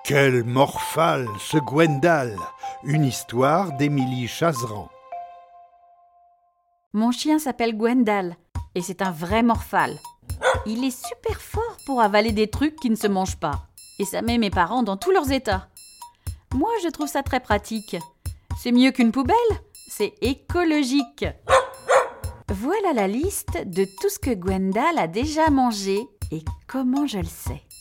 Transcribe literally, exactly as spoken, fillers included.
Quel morphale, ce Gwendal! Une histoire d'Émilie Chazeran. Mon chien s'appelle Gwendal et c'est un vrai morphale. Il est super fort pour avaler des trucs qui ne se mangent pas. Et ça met mes parents dans tous leurs états. Moi, je trouve ça très pratique. C'est mieux qu'une poubelle, c'est écologique. Voilà la liste de tout ce que Gwendal a déjà mangé et comment je le sais.